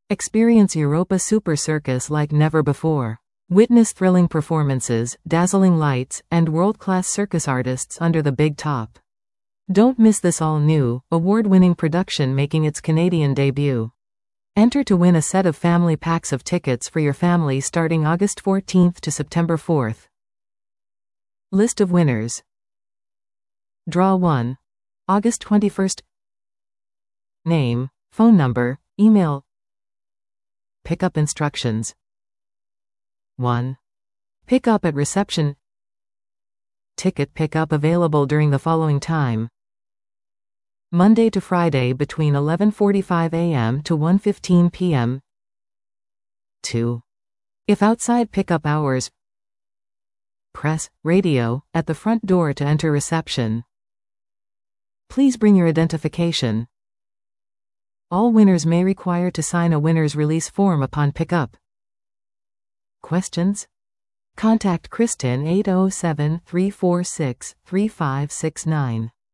Experience Europa Super Circus like never before. Witness thrilling performances, dazzling lights, and world-class circus artists under the big top. Don't miss this all-new, award-winning production making its Canadian debut. Enter to win a set of family packs of tickets for your family starting August 14th to September 4th. List of winners. Draw 1. August 21st. Name, phone number, email. Pickup instructions. 1. Pick up at reception. Ticket pickup available during the following time: Monday to Friday between 11:45 a.m. to 1:15 p.m. 2. If outside pickup hours, press radio at the front door to enter reception. Please bring your identification. All winners may require to sign a winner's release form upon pickup. Questions? Contact Kristen 807-346-3569.